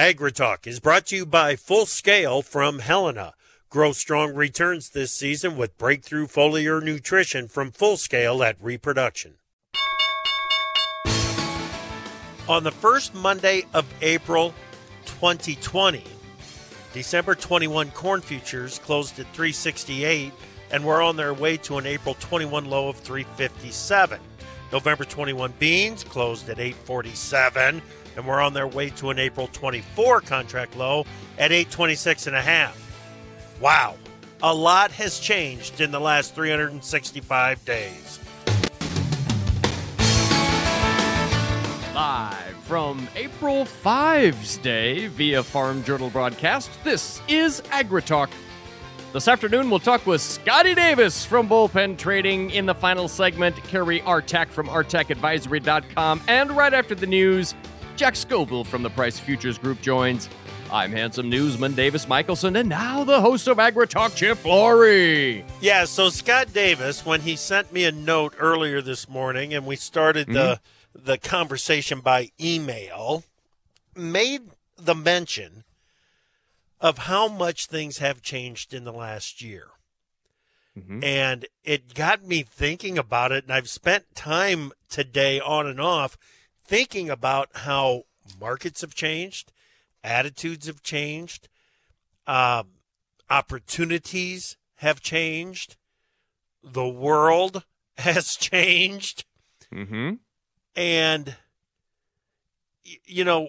AgriTalk is brought to you by Full Scale from Helena. Grow strong returns this season with breakthrough foliar nutrition from Full Scale at Reproduction. On the first Monday of April 2020, December 21 corn futures closed at 368 and were on their way to an April 21 low of 357. November 21 beans closed at 847 and were on their way to an April 24 contract low at 826.5. Wow, a lot has changed in the last 365 days. Live from April 5's Day via Farm Journal broadcast, this is AgriTalk. This afternoon, we'll talk with Scotty Davis from Bullpen Trading. In the final segment, Carrie Artak from artakadvisory.com. And right after the news, Jack Scoville from the Price Futures Group joins. I'm handsome newsman Davis Michelson, and now the host of AgriTalk, Chip Flory. Yeah, so Scott Davis, when he sent me a note earlier this morning, and we started the conversation by email, made the mention of how much things have changed in the last year. And it got me thinking about it, and I've spent time today on and off thinking about how markets have changed, attitudes have changed, opportunities have changed, the world has changed. And, you know,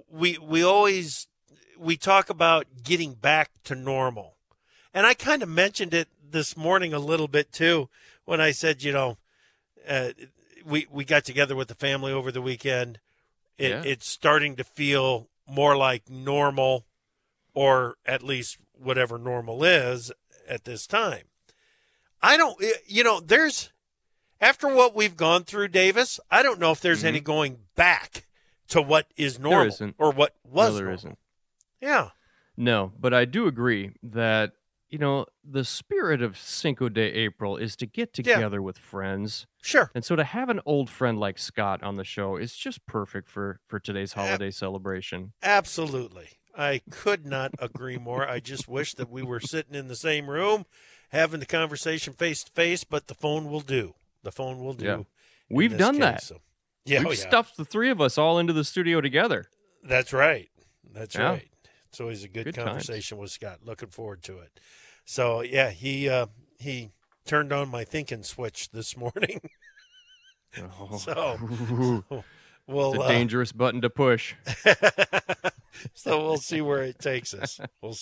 we talk about getting back to normal. And I kind of mentioned it this morning a little bit too, when I said, you know, we got together with the family over the weekend. It's starting to feel more like normal, or at least whatever normal is at this time. After what we've gone through, Davis, I don't know if there's any going back to what is normal. There isn't. Or what was there normal. isn't. Yeah. No, but I do agree that, you know, the spirit of Cinco de April is to get together with friends. Sure. And so to have an old friend like Scott on the show is just perfect for today's holiday celebration. Absolutely. I could not agree more. I just wish that we were sitting in the same room having the conversation face to face, but the phone will do. The phone will do. Yeah. We've done that. So. We've stuffed the three of us all into the studio together. That's right. That's right. It's always a good times conversation with Scott. Looking forward to it. So, yeah, he turned on my thinking switch this morning. So we'll, it's a dangerous button to push. So we'll see where it takes us.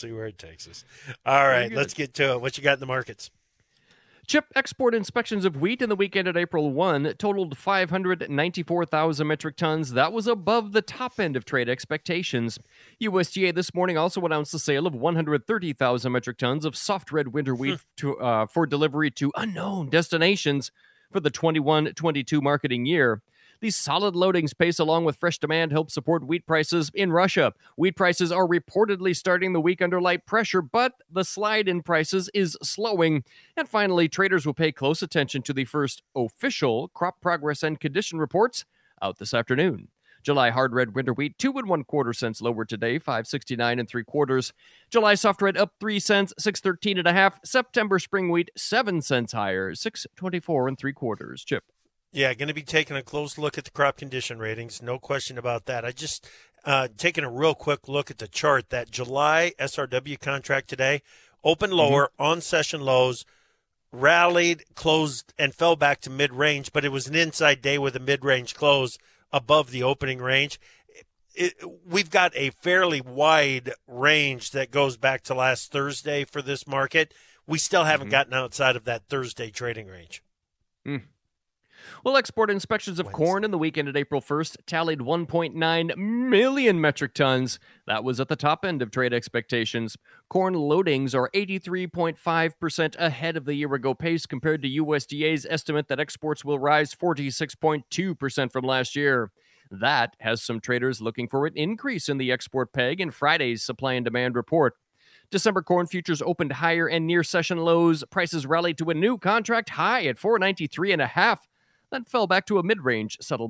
All right, let's get to it. What you got in the markets? Chip, export inspections of wheat in the weekend at April 1 totaled 594,000 metric tons. That was above the top end of trade expectations. USDA this morning also announced the sale of 130,000 metric tons of soft red winter wheat for delivery to unknown destinations for the 21-22 marketing year. These solid loadings pace along with fresh demand help support wheat prices in Russia. Wheat prices are reportedly starting the week under light pressure, but the slide in prices is slowing. And finally, traders will pay close attention to the first official crop progress and condition reports out this afternoon. July hard red winter wheat 2 1/4 cents lower today, 5.69 3/4. July soft red up 3 cents, 6.13 1/2. September spring wheat 7 cents higher, 6.24 3/4. Chip. Yeah, going to be taking a close look at the crop condition ratings. No question about that. I just taking a real quick look at the chart. That July SRW contract today opened lower on session lows, rallied, closed, and fell back to mid-range, but it was an inside day with a mid-range close above the opening range. We've got a fairly wide range that goes back to last Thursday for this market. We still haven't gotten outside of that Thursday trading range. Well, export inspections of corn in the weekend at April 1st tallied 1.9 million metric tons. That was at the top end of trade expectations. Corn loadings are 83.5% ahead of the year-ago pace compared to USDA's estimate that exports will rise 46.2% from last year. That has some traders looking for an increase in the export peg in Friday's supply and demand report. December corn futures opened higher and near session lows. Prices rallied to a new contract high at $4.93 1/2. Then fell back to a mid-range settlement.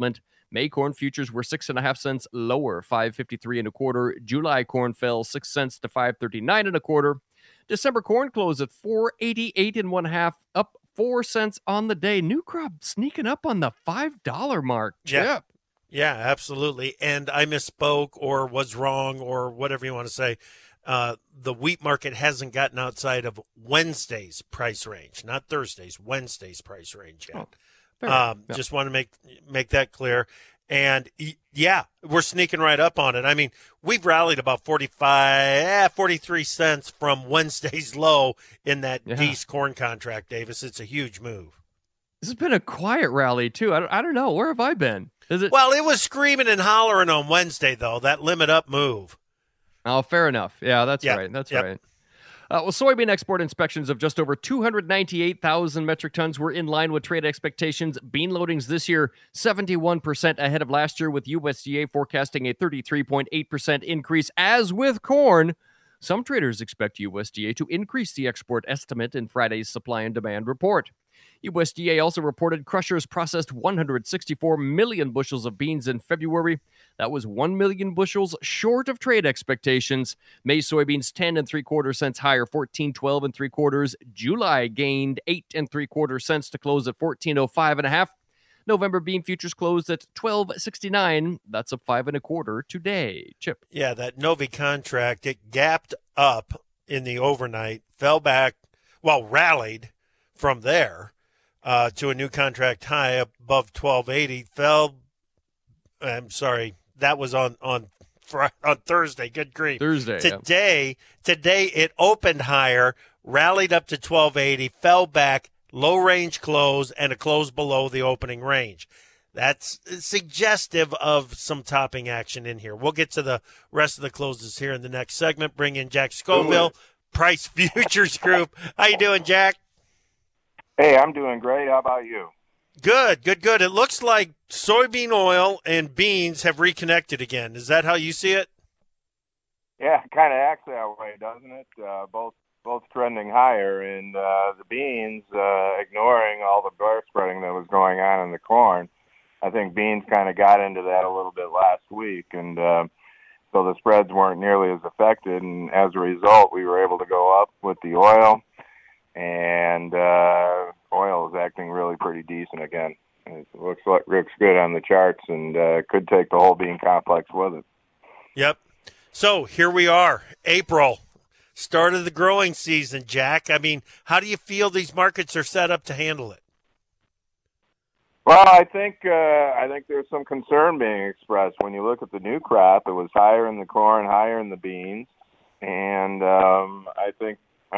May corn futures were 6.5 cents lower, 5.53 1/4. July corn fell 6 cents to 5.39 1/4. December corn closed at 4.88 1/2, up 4 cents on the day. New crop sneaking up on the $5 mark. Chip. Yeah, absolutely. And I misspoke or was wrong or whatever you want to say. The wheat market hasn't gotten outside of Wednesday's price range, not Thursday's, Wednesday's price range yet. Just want to make that clear. And yeah, we're sneaking right up on it. I mean, we've rallied about 43 cents from Wednesday's low in that Dees corn contract, Davis. It's a huge move. This has been a quiet rally, too. I don't know. Where have I been? Well, it was screaming and hollering on Wednesday, though, that limit up move. Oh, fair enough. Yeah, that's right. That's right. Soybean export inspections of just over 298,000 metric tons were in line with trade expectations. Bean loadings this year, 71% ahead of last year, with USDA forecasting a 33.8% increase. As with corn, some traders expect USDA to increase the export estimate in Friday's supply and demand report. USDA also reported crushers processed 164 million bushels of beans in February. That was 1 million bushels short of trade expectations. May soybeans 10 3/4 cents higher, 14.12 3/4. July gained 8 3/4 cents to close at 14.05 1/2. November bean futures closed at 12.69. That's up 5 1/4 today. Chip. Yeah, that Novi contract, it gapped up in the overnight, fell back, rallied from there to a new contract high above 12.80. That was on Thursday. Good grief. Thursday. Today it opened higher, rallied up to 12.80, fell back, low range close, and a close below the opening range. That's suggestive of some topping action in here. We'll get to the rest of the closes here in the next segment. Bring in Jack Scoville, Price Futures Group. How you doing, Jack? Hey, I'm doing great. How about you? Good. It looks like soybean oil and beans have reconnected again. Is that how you see it? Yeah, it kind of acts that way, doesn't it? Both trending higher, and the beans ignoring all the bear spreading that was going on in the corn. I think beans kind of got into that a little bit last week, and so the spreads weren't nearly as affected, and as a result, we were able to go up with the oil. And oil is acting really pretty decent again. It looks good on the charts, and could take the whole bean complex with it. Yep. So here we are, April, start of the growing season, Jack. I mean, how do you feel these markets are set up to handle it? Well, I think there's some concern being expressed. When you look at the new crop, it was higher in the corn, higher in the beans, and I think.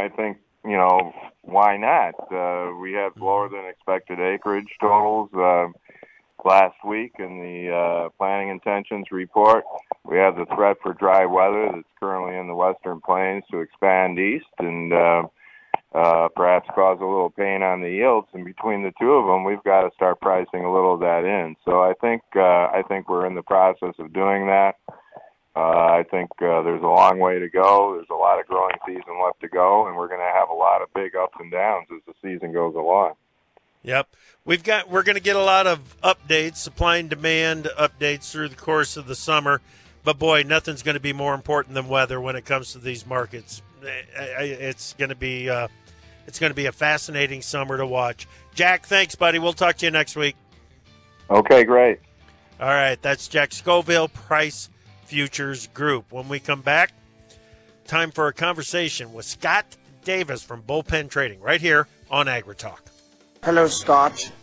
Why not? We had lower than expected acreage totals last week in the planting intentions report. We have the threat for dry weather that's currently in the western plains to expand east and perhaps cause a little pain on the yields. And between the two of them, we've got to start pricing a little of that in. So I think we're in the process of doing that. I think there's a long way to go. There's a lot of growing season left to go, and we're going to have a lot of big ups and downs as the season goes along. Yep. We're going to get a lot of updates, supply and demand updates through the course of the summer. But boy, nothing's going to be more important than weather when it comes to these markets. It's going to be a fascinating summer to watch. Jack, thanks, buddy. We'll talk to you next week. Okay, great. All right, that's Jack Scoville, Price Futures Group. When we come back, time for a conversation with Scott Davis from Bullpen Trading right here on AgriTalk. Hello, Scott.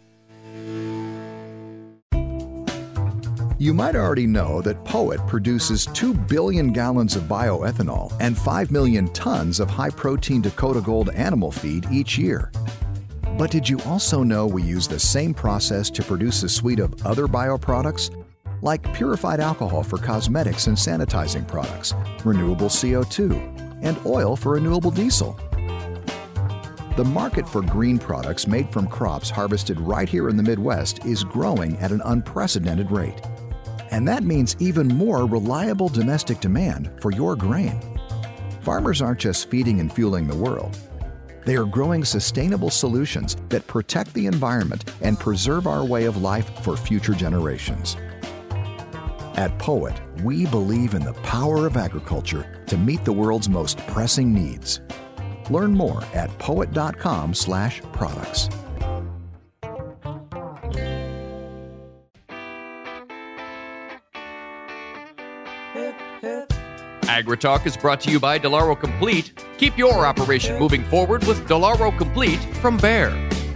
You might already know that Poet produces 2 billion gallons of bioethanol and 5 million tons of high-protein Dakota Gold animal feed each year. But did you also know we use the same process to produce a suite of other bioproducts? Like purified alcohol for cosmetics and sanitizing products, renewable CO2, and oil for renewable diesel. The market for green products made from crops harvested right here in the Midwest is growing at an unprecedented rate. And that means even more reliable domestic demand for your grain. Farmers aren't just feeding and fueling the world. They are growing sustainable solutions that protect the environment and preserve our way of life for future generations. At Poet, we believe in the power of agriculture to meet the world's most pressing needs. Learn more at poet.com/products. AgriTalk is brought to you by Delaro Complete. Keep your operation moving forward with Delaro Complete from Bayer.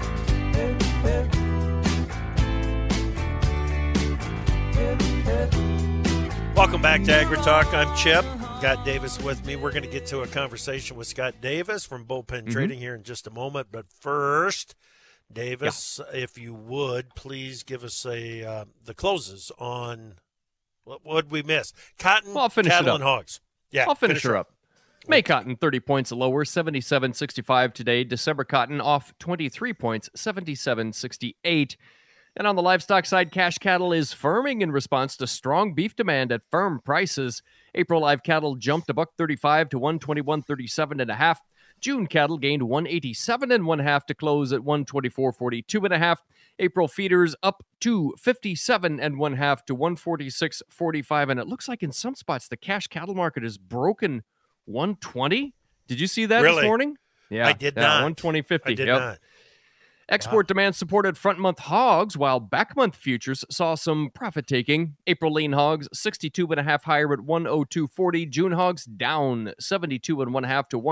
Welcome back to AgriTalk. I'm Chip. Scott Davis with me. We're going to get to a conversation with Scott Davis from Bullpen Trading here in just a moment. But first, Davis, if you would, please give us the closes on what would we miss? Cotton, Well, I'll finish cattle, it up. and hogs. Yeah, I'll finish her up. May cotton 30 points lower, 77.65 today. December cotton off 23 points, 77.68. And on the livestock side, cash cattle is firming in response to strong beef demand at firm prices. April live cattle jumped $1.35 to 121.37.5. June cattle gained 187.5 to close at 124.42.5. April feeders up to 57.5 to 146.45. And it looks like in some spots the cash cattle market has broken 120. Did you see that this morning? Yeah, I did not. 120.50. I did not. Export demand supported front month hogs, while back month futures saw some profit taking. April lean hogs 62.5 higher at 102.40. June hogs down 72.5 to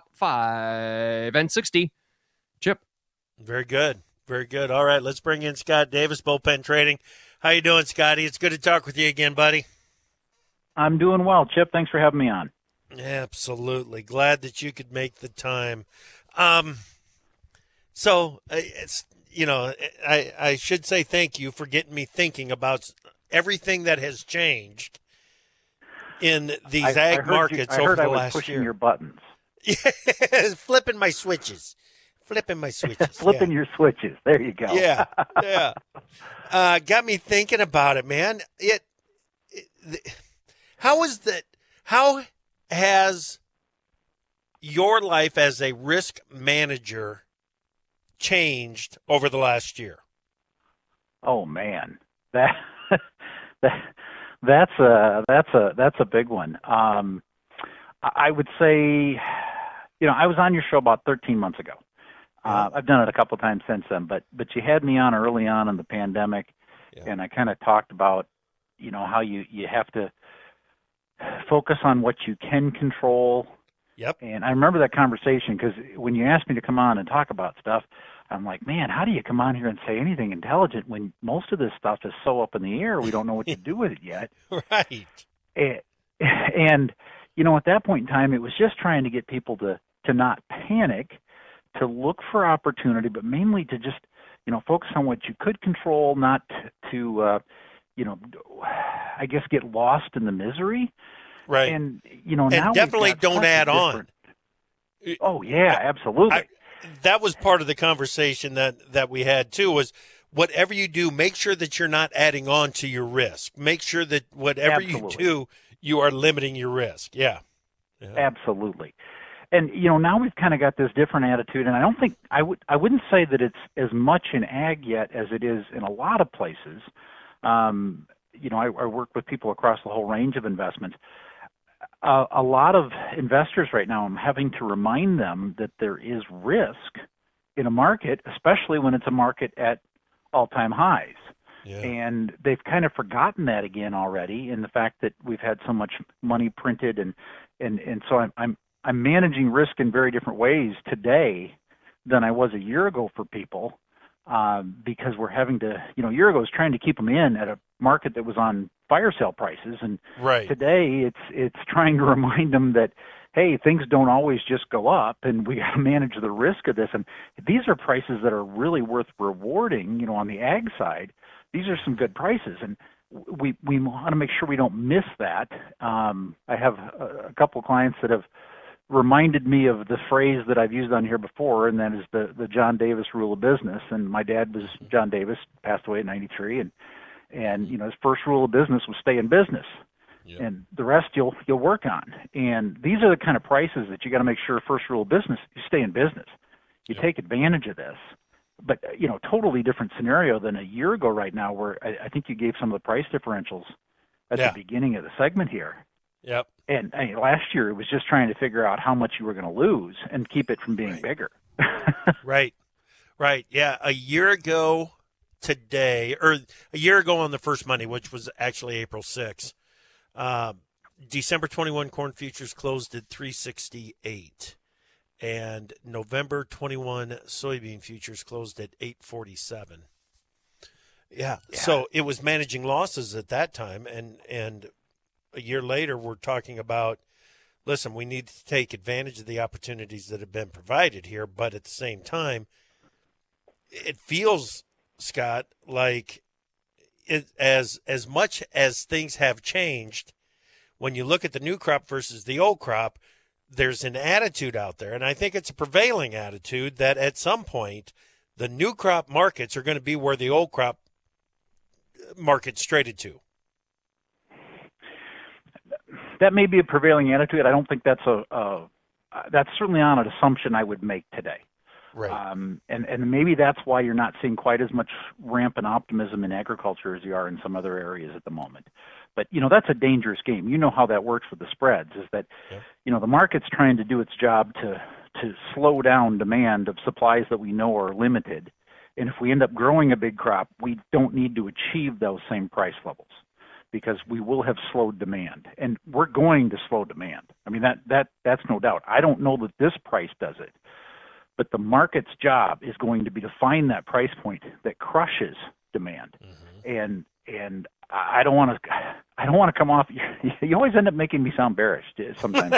105.60. Chip. Very good. Very good. All right, let's bring in Scott Davis, Bullpen Trading. How you doing, Scotty? It's good to talk with you again, buddy. I'm doing well, Chip. Thanks for having me on. Absolutely. Glad that you could make the time. So it's, I should say thank you for getting me thinking about everything that has changed in these ag markets over the last year. I heard I was pushing your buttons. Yeah, flipping my switches. Flipping your switches. There you go. Yeah. Got me thinking about it, man. How has your life as a risk manager changed over the last year? Oh man, that's a big one. I would say, I was on your show about 13 months ago. I've done it a couple times since then, but you had me on early on in the pandemic, and I kind of talked about, how you have to focus on what you can control. Yep. And I remember that conversation because when you asked me to come on and talk about stuff, I'm like, man, how do you come on here and say anything intelligent when most of this stuff is so up in the air, we don't know what to do with it yet. Right. And at that point in time, it was just trying to get people to not panic, to look for opportunity, but mainly to just, focus on what you could control, not to, I guess get lost in the misery. Right. And, now definitely don't add on. Oh, yeah, absolutely. That was part of the conversation that we had, too, was whatever you do, make sure that you're not adding on to your risk. Make sure that whatever you do, you are limiting your risk. Yeah. Absolutely. And, now we've kind of got this different attitude, and I don't think I wouldn't say that it's as much in ag yet as it is in a lot of places. I work with people across the whole range of investments. A lot of investors right now, I'm having to remind them that there is risk in a market, especially when it's a market at all-time highs. Yeah. And they've kind of forgotten that again already, in the fact that we've had so much money printed, and so I'm managing risk in very different ways today than I was a year ago for people, because we're having to, a year ago I was trying to keep them in at a market that was on fire sale prices, and right. Today it's trying to remind them that, hey, things don't always just go up, and we got to manage the risk of this. And these are prices that are really worth rewarding. On the ag side, these are some good prices, and we want to make sure we don't miss that. I have a couple clients that have reminded me of the phrase that I've used on here before, and that is the John Davis rule of business. And my dad was John Davis, passed away in '93, and his first rule of business was stay in business. Yep. And the rest you'll work on. And these are the kind of prices that you got to make sure, first rule of business, you stay in business. You take advantage of this. But, totally different scenario than a year ago right now, where I think you gave some of the price differentials at the beginning of the segment here. Yep. And last year it was just trying to figure out how much you were going to lose and keep it from being bigger. Right. Yeah. A year ago today, or a year ago on the first Monday, which was actually April 6th, December 21 corn futures closed at 368. And November 21 soybean futures closed at 847. Yeah. So it was managing losses at that time. And a year later, we're talking about, listen, we need to take advantage of the opportunities that have been provided here. But at the same time, it feels, Scott, like as much as things have changed, when you look at the new crop versus the old crop, there's an attitude out there, and I think it's a prevailing attitude, that at some point the new crop markets are going to be where the old crop markets traded to. That may be a prevailing attitude. I don't think that's that's certainly not an assumption I would make today. Right. And maybe that's why you're not seeing quite as much rampant optimism in agriculture as you are in some other areas at the moment. But, that's a dangerous game. You know how that works with the spreads, is that, the market's trying to do its job to slow down demand of supplies that we know are limited. And if we end up growing a big crop, we don't need to achieve those same price levels, because we will have slowed demand. And we're going to slow demand. I mean, that's no doubt. I don't know that this price does it. But the market's job is going to be to find that price point that crushes demand. Mm-hmm. And I don't want to come off. You always end up making me sound bearish sometimes.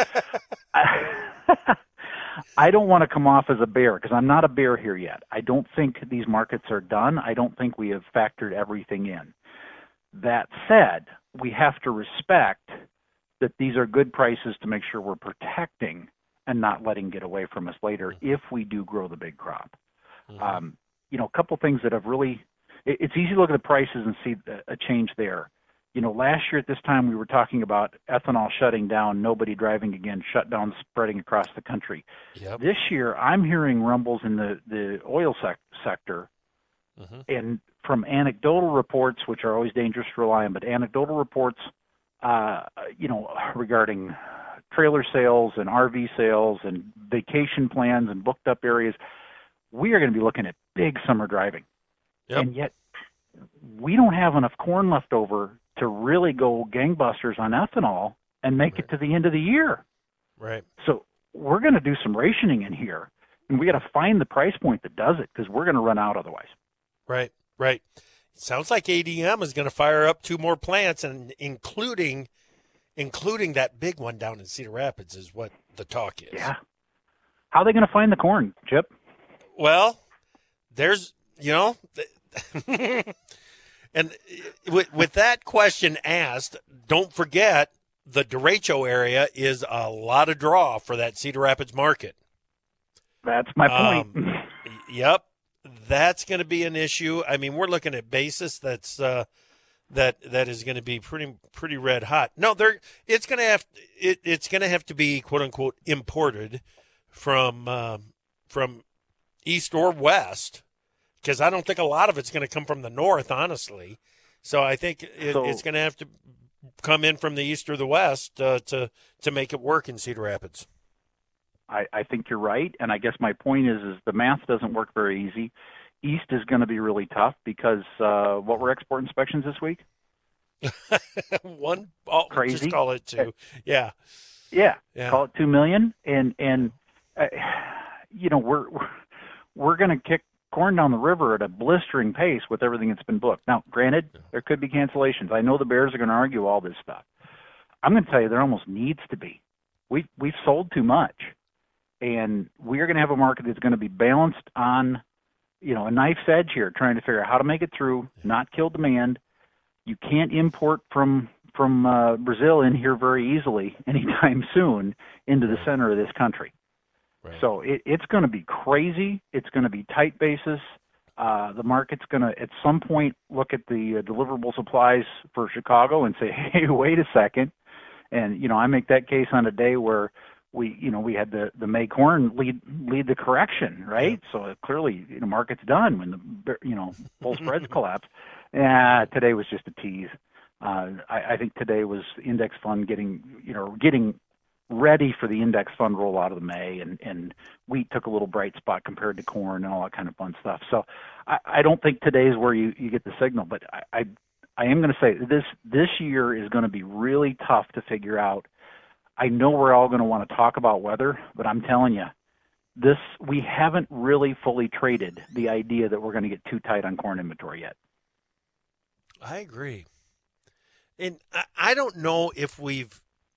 I don't want to come off as a bear, because I'm not a bear here yet. I don't think these markets are done. I don't think we have factored everything in. That said, we have to respect that these are good prices to make sure we're protecting and not letting get away from us later if we do grow the big crop. Mm-hmm. A couple things that have really, it's easy to look at the prices and see a change there. Last year at this time we were talking about ethanol shutting down, nobody driving again, shutdowns spreading across the country. Yep. This year I'm hearing rumbles in the oil sector, mm-hmm. and from anecdotal reports, which are always dangerous to rely on, but anecdotal reports, regarding trailer sales and RV sales and vacation plans and booked up areas, we are going to be looking at big summer driving. Yep. And yet we don't have enough corn left over to really go gangbusters on ethanol and make it to the end of the year. Right. So we're going to do some rationing in here, and we got to find the price point that does it, because we're going to run out otherwise. Right. It sounds like ADM is going to fire up 2 more plants, and including that big one down in Cedar Rapids is what the talk is. Yeah. How are they going to find the corn, Chip? Well, there's, and with that question asked, don't forget the derecho area is a lot of draw for that Cedar Rapids market. That's my point. Yep. That's going to be an issue. I mean, we're looking at basis that's that is going to be pretty red hot. No, it's going to have to be, quote unquote, imported from east or west, because I don't think a lot of it's going to come from the north, honestly. So I think it's going to have to come in from the east or the west to make it work in Cedar Rapids. I think you're right, and I guess my point is the math doesn't work very easy. East is going to be really tough because what were export inspections this week? Crazy. Just call it 2. Yeah. Call it 2 million, and we're going to kick corn down the river at a blistering pace with everything that's been booked. Now, granted, there could be cancellations. I know the Bears are going to argue all this stuff. I'm going to tell you, there almost needs to be. We've sold too much, and we're going to have a market that's going to be balanced on, a knife's edge here, trying to figure out how to make it through, not kill demand. You can't import from Brazil in here very easily anytime soon into the center of this country. Right. So it's going to be crazy. It's going to be tight basis. The market's going to, at some point, look at the deliverable supplies for Chicago and say, hey, wait a second. And, I make that case on a day where we had the May corn lead the correction, right? So clearly, market's done when the full spreads collapse. Today was just a tease. I think today was index fund getting ready for the index fund rollout of the May, and wheat took a little bright spot compared to corn and all that kind of fun stuff. So I don't think today is where you get the signal, but I am going to say this year is going to be really tough to figure out. I know we're all going to want to talk about weather, but I'm telling you, we haven't really fully traded the idea that we're going to get too tight on corn inventory yet. I agree. And I don't know if we've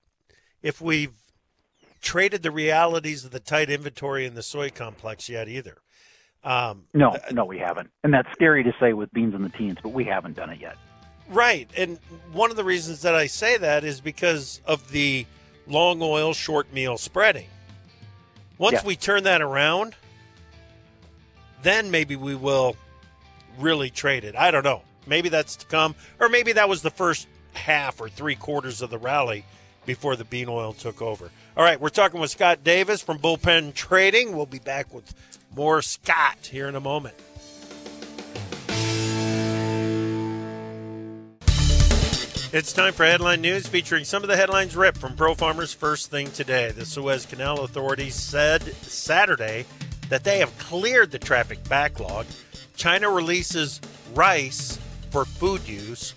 traded the realities of the tight inventory in the soy complex yet either. No, we haven't. And that's scary to say with beans in the teens, but we haven't done it yet. Right. And one of the reasons that I say that is because of the long oil, short meal spreading. Once we turn that around, then maybe we will really trade it. I don't know. Maybe that's to come, or maybe that was the first half or 3/4 of the rally before the bean oil took over. All right, we're talking with Scott Davis from Bullpen Trading. We'll be back with more Scott here in a moment. It's time for Headline News, featuring some of the headlines ripped from Pro Farmers First Thing Today. The Suez Canal Authority said Saturday that they have cleared the traffic backlog. China releases rice for feed use.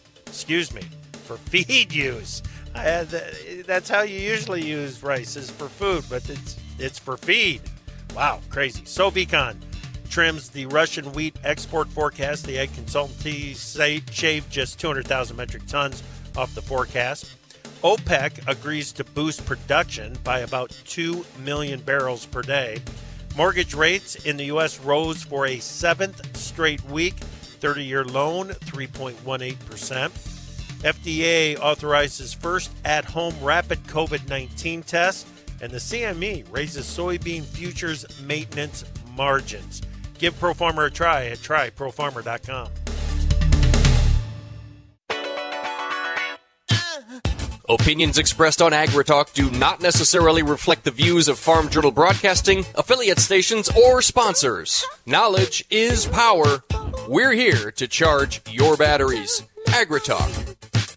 That's how you usually use rice, is for food, but it's for feed. Wow, crazy. Sovicon trims the Russian wheat export forecast. The egg consultancy shaved just 200,000 metric tons off the forecast. OPEC agrees to boost production by about 2 million barrels per day. Mortgage rates in the U.S. rose for a 7th straight week. 30-year loan, 3.18%. FDA authorizes first at-home rapid COVID-19 test. And the CME raises soybean futures maintenance margins. Give ProFarmer a try at tryprofarmer.com. Opinions expressed on AgriTalk do not necessarily reflect the views of Farm Journal Broadcasting, affiliate stations, or sponsors. Knowledge is power. We're here to charge your batteries. AgriTalk.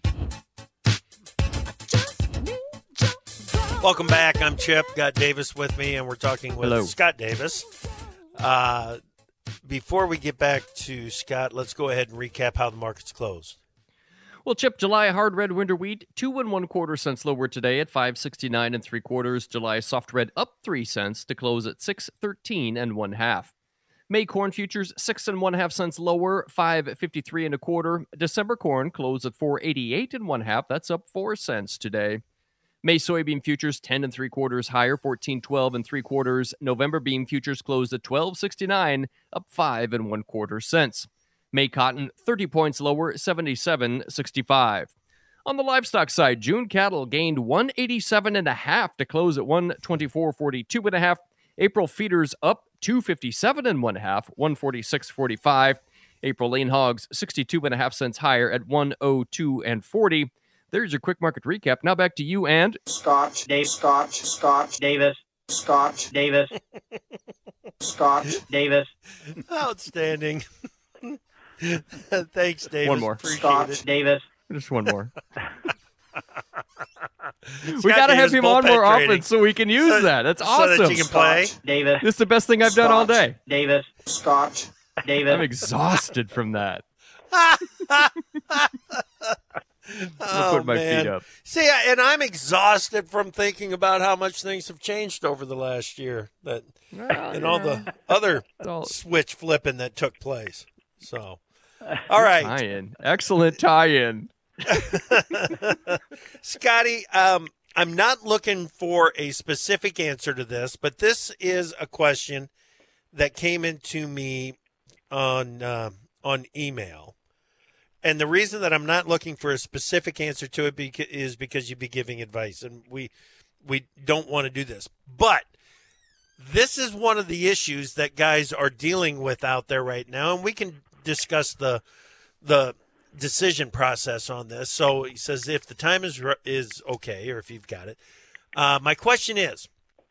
Welcome back. I'm Chip. Got Davis with me, and we're talking with Scott Davis. Before we get back to Scott, let's go ahead and recap how the markets closed. Well, Chip, July hard red winter wheat 2 1/4 cents lower today at 5.69 3/4. July soft red up 3 cents to close at 6.13 1/2. May corn futures 6 1/2 cents lower, 5.53 1/4. December corn closed at 4.88 1/2. That's up 4 cents today. May soybean futures 10 3/4 higher, 14.12 3/4. November bean futures closed at 12.69, up 5 1/4 cents. May cotton 30 points lower, 77.65. On the livestock side, June cattle gained 187 1/2 to close at 124.42 1/2. April feeders up 257 1/2, 146.45. April lean hogs 62 1/2 cents higher at 102 40. There's your quick market recap. Now back to you and Scott Davis. Outstanding. Thanks, Davis. One more. Appreciate it. Davis. Just one more. We got to have him on more often so we can use that. That's awesome. So that you can play. Davis. This is the best thing I've done all day. Davis. Scott Davis. I'm exhausted from that. Put my feet up. See, and I'm exhausted from thinking about how much things have changed over the last year, and all the other switch flipping that took place. So, all right, tie-in, excellent tie-in, Scotty. I'm not looking for a specific answer to this, but this is a question that came into me on email. And the reason that I'm not looking for a specific answer to it is because you'd be giving advice, and we don't want to do this. But this is one of the issues that guys are dealing with out there right now, and we can discuss the decision process on this. So he says if the time is okay, or if you've got it. My question is,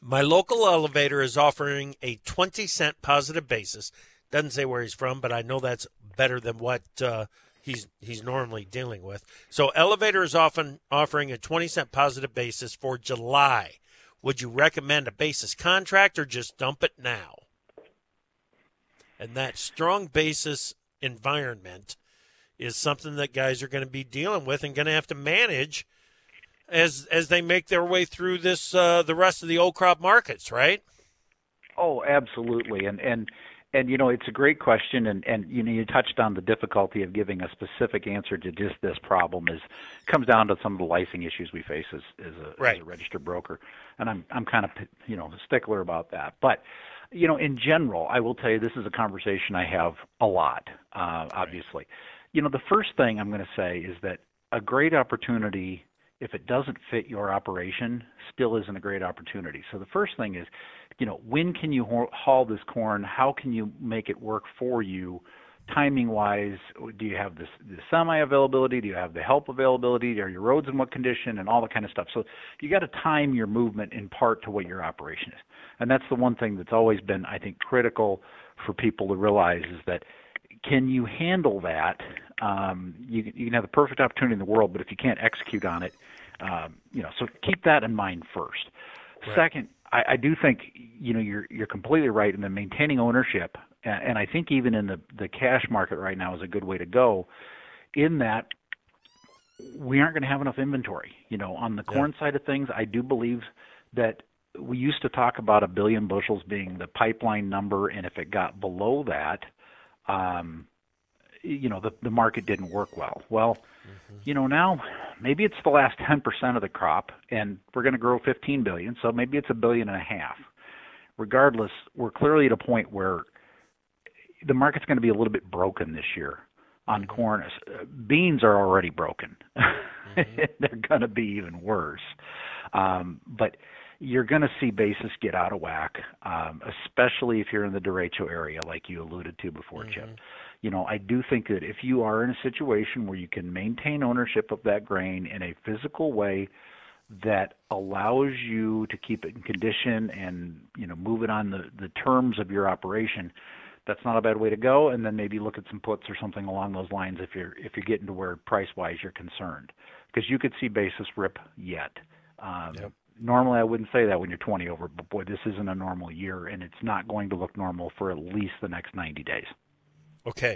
My local elevator is offering a 20-cent positive basis. Doesn't say where he's from, but I know that's better than what he's normally dealing with. So elevator is often offering a 20-cent positive basis for July. Would you recommend a basis contract or just dump it now? And that strong basis environment is something that guys are going to be dealing with and going to have to manage as they make their way through this the rest of the old crop markets, right? Oh, absolutely. And it's a great question, and you touched on the difficulty of giving a specific answer to just this problem. Comes down to some of the licensing issues we face as a registered broker, and I'm kind of a stickler about that. But in general, I will tell you this is a conversation I have a lot. Obviously, the first thing I'm going to say is that a great opportunity, if it doesn't fit your operation, still isn't a great opportunity. So the first thing is, when can you haul this corn? How can you make it work for you? Timing-wise, do you have the semi-availability? Do you have the help availability? Are your roads in what condition? And all that kind of stuff. So you got to time your movement in part to what your operation is. And that's the one thing that's always been, I think, critical for people to realize is that can you handle that? You can have the perfect opportunity in the world, but if you can't execute on it, so keep that in mind first. Right. Second, I do think you're completely right in the maintaining ownership, and I think even in the cash market right now is a good way to go. In that, we aren't going to have enough inventory. On the corn side of things, I do believe that we used to talk about 1 billion bushels being the pipeline number, and if it got below that, the market didn't work well. Well, now maybe it's the last 10% of the crop, and we're going to grow 15 billion, so maybe it's 1.5 billion. Regardless, we're clearly at a point where the market's going to be a little bit broken this year on corn. Beans are already broken. They're going to be even worse. But you're going to see basis get out of whack, especially if you're in the derecho area like you alluded to before, Chip. I do think that if you are in a situation where you can maintain ownership of that grain in a physical way that allows you to keep it in condition and, move it on the terms of your operation, that's not a bad way to go. And then maybe look at some puts or something along those lines if you're getting to where price-wise you're concerned. Because you could see basis rip yet. Normally I wouldn't say that when you're 20 over, but boy, this isn't a normal year, and it's not going to look normal for at least the next 90 days. Okay.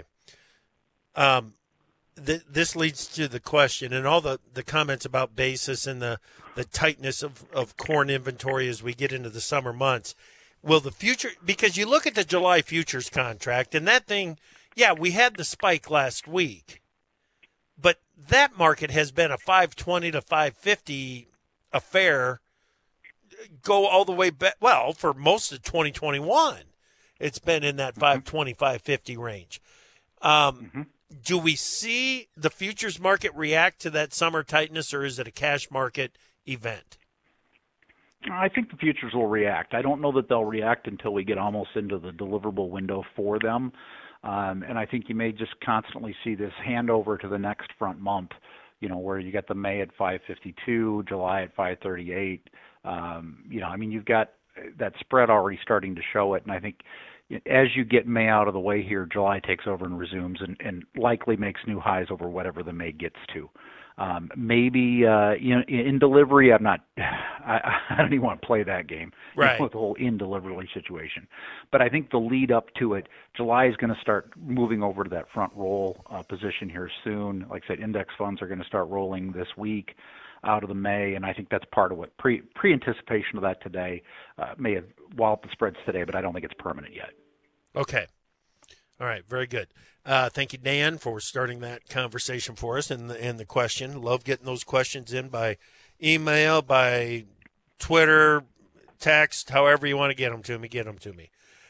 This leads to the question and all the comments about basis and the tightness of corn inventory as we get into the summer months. Will the future, because you look at the July futures contract and that thing, we had the spike last week, but that market has been a 520 to 550 affair go all the way back. Well, for most of 2021, it's been in that 520, 550 range. Do we see the futures market react to that summer tightness, or is it a cash market event? I think the futures will react. I don't know that they'll react until we get almost into the deliverable window for them. And I think you may just constantly see this handover to the next front month, where you got the May at 552, July at 538. You've got that spread already starting to show it. And I think as you get May out of the way here, July takes over and resumes and likely makes new highs over whatever the May gets to. Maybe in delivery, I don't even want to play that game with the whole in delivery situation. But I think the lead up to it, July is going to start moving over to that front roll position here soon. Like I said, index funds are going to start rolling this week out of the May, and I think that's part of what pre-anticipation of that today may have walloped the spreads today, but I don't think it's permanent yet. Okay. All right, very good. Thank you, Dan, for starting that conversation for us and the question. Love getting those questions in by email, by Twitter, text, however you want to get them to me.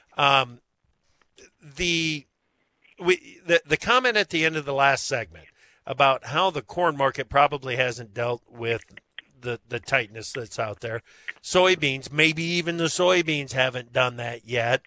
The comment at the end of the last segment about how the corn market probably hasn't dealt with the tightness that's out there. Soybeans, maybe even the soybeans haven't done that yet.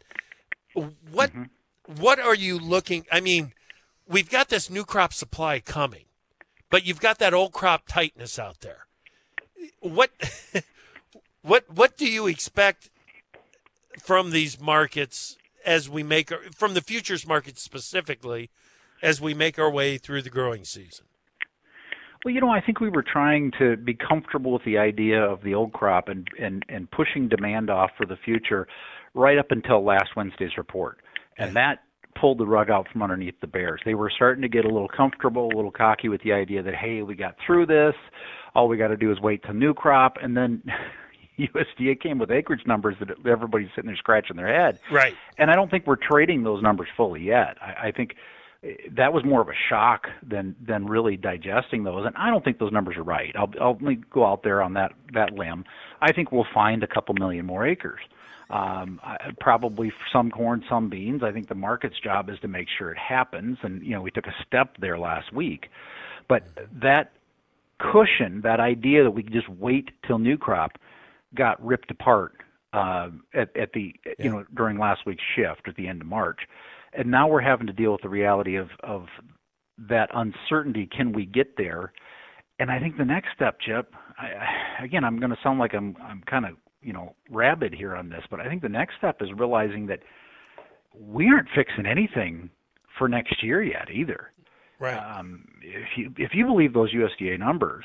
What are you looking? I mean, we've got this new crop supply coming, but you've got that old crop tightness out there. What do you expect from these markets as we make from the futures market specifically as we make our way through the growing season? Well, I think we were trying to be comfortable with the idea of the old crop and pushing demand off for the future right up until last Wednesday's report. And that pulled the rug out from underneath the bears. They were starting to get a little comfortable, a little cocky with the idea that, hey, we got through this. All we got to do is wait till new crop. And then USDA came with acreage numbers that everybody's sitting there scratching their head. Right. And I don't think we're trading those numbers fully yet. I think that was more of a shock than really digesting those. And I don't think those numbers are right. Let me go out there on that limb. I think we'll find a couple million more acres. Probably some corn, some beans. I think the market's job is to make sure it happens. And, we took a step there last week. But that cushion, that idea that we could just wait till new crop got ripped apart at the, during last week's shift at the end of March. And now we're having to deal with the reality of that uncertainty. Can we get there? And I think the next step, Chip, again, I'm going to sound like I'm kind of, rabid here on this, but I think the next step is realizing that we aren't fixing anything for next year yet either. Right. If you believe those USDA numbers,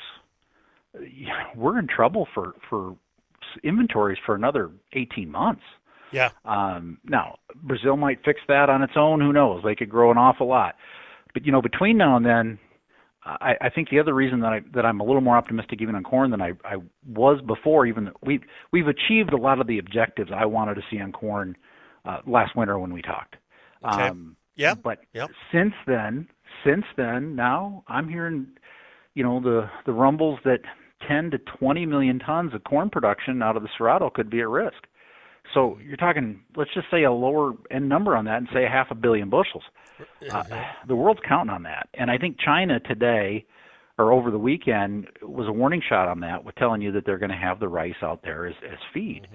we're in trouble for inventories for another 18 months. Yeah. Now, Brazil might fix that on its own. Who knows? They could grow an awful lot. But, between now and then, I think the other reason that I'm a little more optimistic even on corn than I was before, even we've achieved a lot of the objectives I wanted to see on corn last winter when we talked. Okay. But since then, now I'm hearing, the rumbles that 10 to 20 million tons of corn production out of the Cerrado could be at risk. So you're talking, let's just say a lower end number on that and say 500 million bushels. The world's counting on that. And I think China today or over the weekend was a warning shot on that with telling you that they're going to have the rice out there as feed.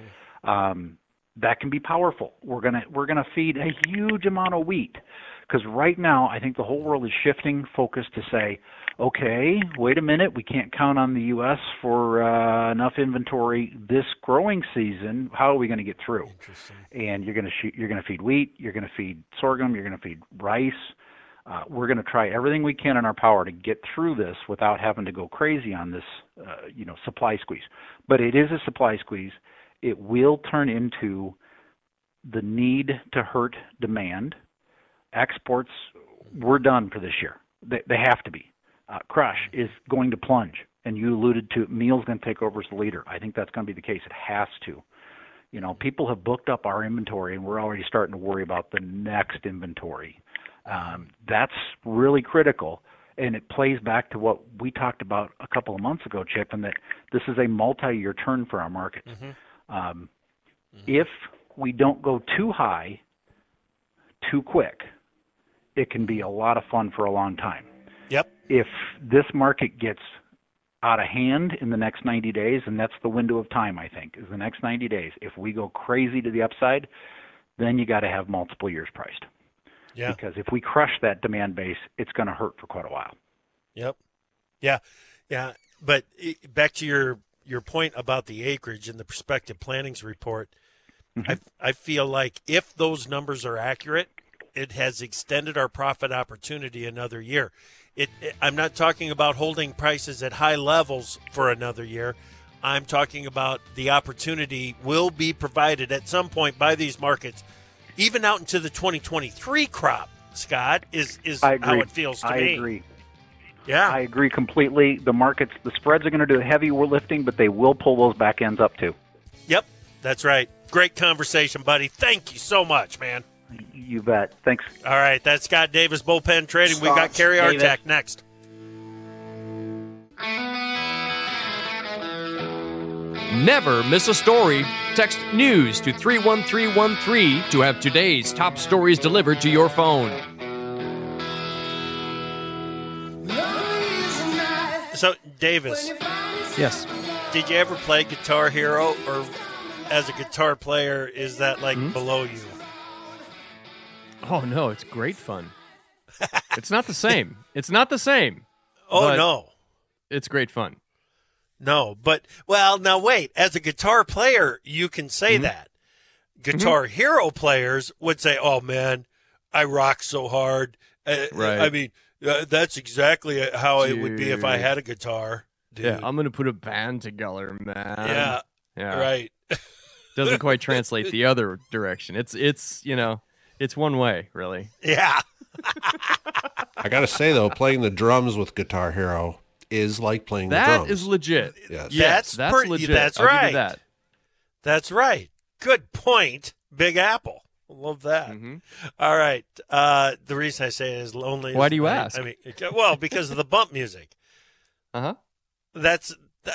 That can be powerful. We're gonna feed a huge amount of wheat because right now I think the whole world is shifting focus to say, okay, wait a minute, we can't count on the U.S. for enough inventory this growing season. How are we going to get through? And you're going to feed wheat, you're going to feed sorghum, you're going to feed rice. We're going to try everything we can in our power to get through this without having to go crazy on this, supply squeeze. But it is a supply squeeze. It will turn into the need to hurt demand. Exports, we're done for this year. They have to be. Crush is going to plunge, and you alluded to meal's going to take over as the leader. I think that's going to be the case. It has to. People have booked up our inventory, and we're already starting to worry about the next inventory. That's really critical, and it plays back to what we talked about a couple of months ago, Chip, and that this is a multi-year turn for our markets. If we don't go too high, too quick, it can be a lot of fun for a long time. Yep. If this market gets out of hand in the next 90 days, and that's the window of time, I think, is the next 90 days. If we go crazy to the upside, then you got to have multiple years priced. Yeah. Because if we crush that demand base, it's going to hurt for quite a while. Yep. Yeah. Yeah. But back to your point about the acreage and the prospective plantings report, I feel like if those numbers are accurate, it has extended our profit opportunity another year. I'm not talking about holding prices at high levels for another year. I'm talking about the opportunity will be provided at some point by these markets, even out into the 2023 crop, Scott, is how it feels to me. I agree. Yeah. I agree completely. The markets, the spreads are going to do heavy lifting, but they will pull those back ends up too. Yep, that's right. Great conversation, buddy. Thank you so much, man. You bet. Thanks. All right, that's Scott Davis, Bullpen Trading. We've got Kerry Artak next. Never miss a story. Text NEWS to 31313 to have today's top stories delivered to your phone. So, Davis. Yes. Did you ever play Guitar Hero, or as a guitar player, is that below you? Oh, no, it's great fun. It's not the same. It's not the same. Oh, no. It's great fun. No, but now wait. As a guitar player, you can say that. Guitar Hero players would say, "Oh man, I rock so hard." Right. I mean, that's exactly how it would be if I had a guitar. Dude. Yeah, I'm gonna put a band together, man. Yeah. Right. Doesn't quite translate the other direction. It's it's one way, really. Yeah. I gotta say though, playing the drums with Guitar Hero is like playing the drums. That is legit. Yes. That's legit. That's I'll right. give you that. That's right. Good point, Big Apple. Love that. All right. The reason I say it is lonely. Why do you ask? I mean, well, because of the bump music. That's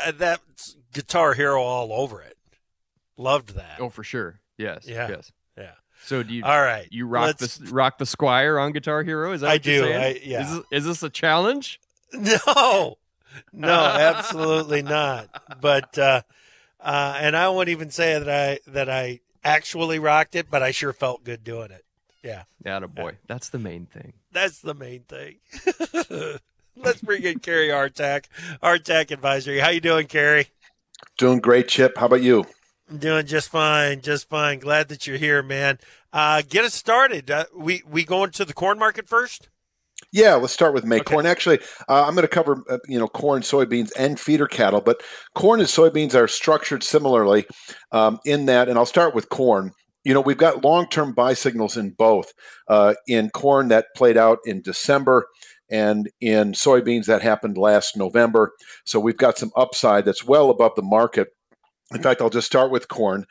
Guitar Hero all over it. Loved that. Oh, for sure. Yes. Yeah. Yes. Yeah. So do you? All right. You rock the Squire on Guitar Hero? Is that I what you're do. saying? Yeah. Is this a challenge? No, absolutely not. But and I won't even say that I actually rocked it, but I sure felt good doing it. Yeah. Attaboy. That's the main thing. That's the main thing. Let's bring in Carrie Artak Advisory. How you doing, Carrie? Doing great, Chip. How about you? I'm doing just fine. Glad that you're here, man. Get us started. We going to the corn market first? Yeah, let's start with May. Okay. Corn. Actually, I'm going to cover corn, soybeans, and feeder cattle. But corn and soybeans are structured similarly in that, and I'll start with corn. We've got long-term buy signals in both. In corn, that played out in December, and in soybeans, that happened last November. So we've got some upside that's well above the market. In fact, I'll just start with corn.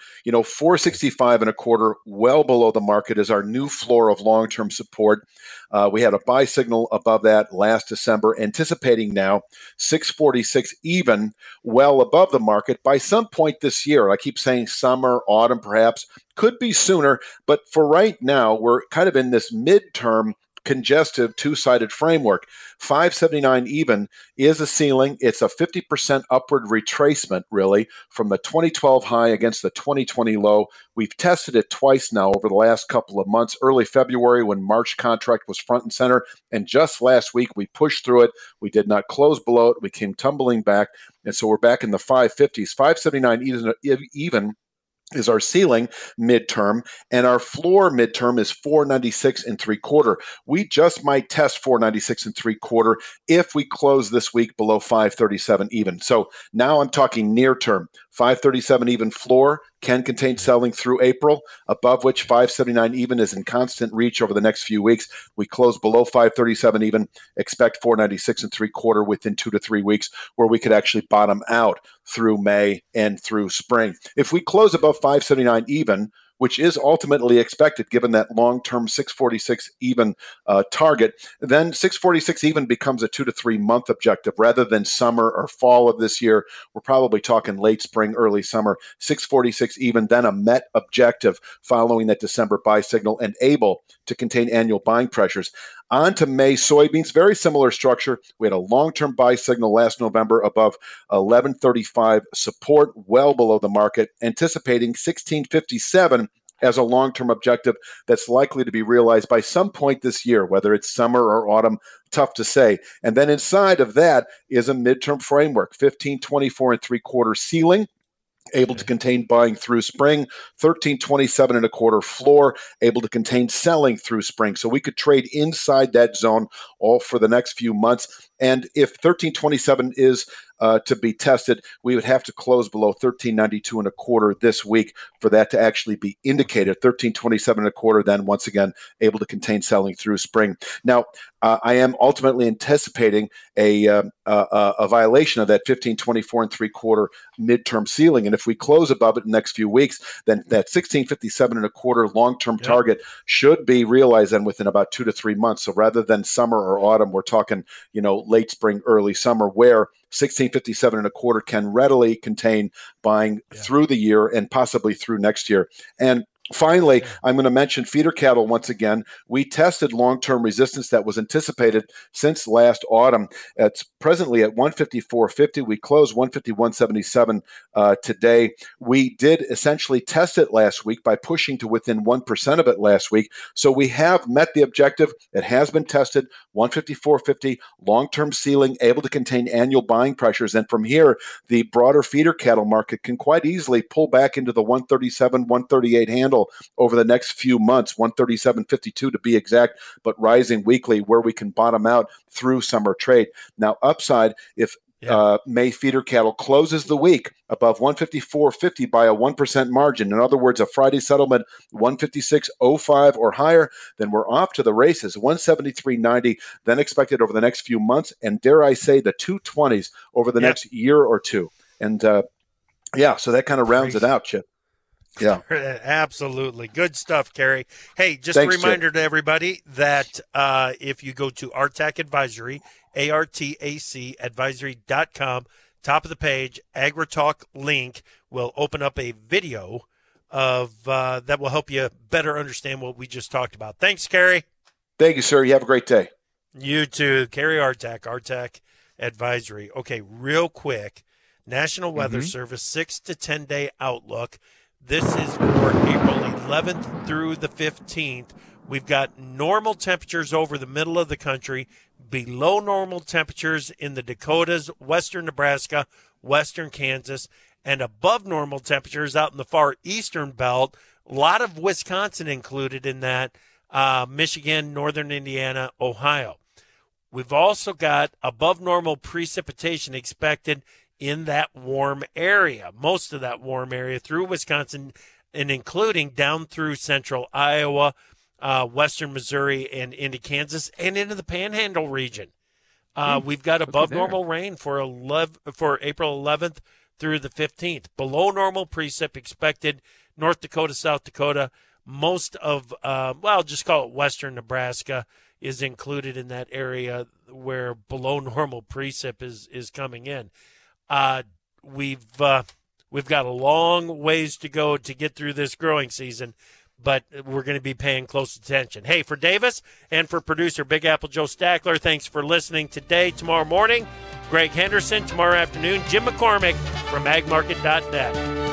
465.25, well below the market, is our new floor of long-term support. We had a buy signal above that last December, anticipating now 646 even, well above the market by some point this year. I keep saying summer, autumn, perhaps, could be sooner, but for right now, we're kind of in this midterm congestive two-sided framework. 579 even is a ceiling. It's a 50% upward retracement, really, from the 2012 high against the 2020 low. We've tested it twice now over the last couple of months. Early February, when March contract was front and center, and just last week we pushed through it. We did not close below it. We came tumbling back, and so we're back in the 550s. 579 even is our ceiling midterm, and our floor midterm is 496.75. We just might test 496.75 if we close this week below 537 even. So now I'm talking near term. 537 even floor can contain selling through April, above which 579 even is in constant reach over the next few weeks. We close below 537 even, expect 496.75 within 2 to 3 weeks, where we could actually bottom out through May and through spring. If we close above 579 even, which is ultimately expected given that long-term 646 even target, then 646 even becomes a 2 to 3 month objective rather than summer or fall of this year. We're probably talking late spring, early summer. 646 even, then a met objective following that December buy signal and able to contain annual buying pressures. On to May soybeans, very similar structure. We had a long-term buy signal last November above 1135 support, well below the market, anticipating 1657 as a long-term objective that's likely to be realized by some point this year, whether it's summer or autumn, tough to say. And then inside of that is a midterm framework, 1524.75 ceiling, able to contain buying through spring, 1327.25 floor, able to contain selling through spring. So we could trade inside that zone all for the next few months. And if 1327 is to be tested, we would have to close below 1392.25 this week for that to actually be indicated. 1327.25, then once again able to contain selling through spring. Now, I am ultimately anticipating a violation of that 1524.75 midterm ceiling, and if we close above it in the next few weeks, then that 1657.25 long-term target should be realized then within about 2 to 3 months. So rather than summer or autumn, we're talking late spring, early summer, where 1657.25 can readily contain buying through the year and possibly through next year. And Finally, I'm going to mention feeder cattle once again. We tested long-term resistance that was anticipated since last autumn. It's presently at 154.50. We closed 151.77 today. We did essentially test it last week by pushing to within 1% of it last week. So we have met the objective. It has been tested, 154.50, long-term ceiling, able to contain annual buying pressures. And from here, the broader feeder cattle market can quite easily pull back into the 137, 138 handle over the next few months, 137.52 to be exact, but rising weekly where we can bottom out through summer trade. Now, upside, if May feeder cattle closes the week above 154.50 by a 1% margin, in other words, a Friday settlement 156.05 or higher, then we're off to the races. 173.90 then expected over the next few months, and dare I say the 220s over the next year or two. And so that kind of rounds it out, Chip. Yeah, absolutely. Good stuff, Kerry. Hey, just Thanks, a reminder to everybody that if you go to ARTAC Advisory, ARTAC advisory.com, top of the page, AgriTalk link will open up a video of that will help you better understand what we just talked about. Thanks, Kerry. Thank you, sir. You have a great day. You too. Kerry ARTAC Advisory. Okay, real quick, National Weather Service 6 to 10 day outlook. This is for April 11th through the 15th. We've got normal temperatures over the middle of the country, below normal temperatures in the Dakotas, western Nebraska, western Kansas, and above normal temperatures out in the far eastern belt. A lot of Wisconsin included in that, Michigan, northern Indiana, Ohio. We've also got above normal precipitation expected in that warm area, most of that warm area through Wisconsin and including down through central Iowa, western Missouri, and into Kansas and into the Panhandle region. We've got above normal rain for April 11th through the 15th. Below normal precip expected North Dakota, South Dakota. Most of, just call it western Nebraska is included in that area where below normal precip is coming in. We've got a long ways to go to get through this growing season, but we're going to be paying close attention. Hey, for Davis and for producer Big Apple Joe Stackler, thanks for listening today. Tomorrow morning, Greg Henderson. Tomorrow afternoon, Jim McCormick from agmarket.net.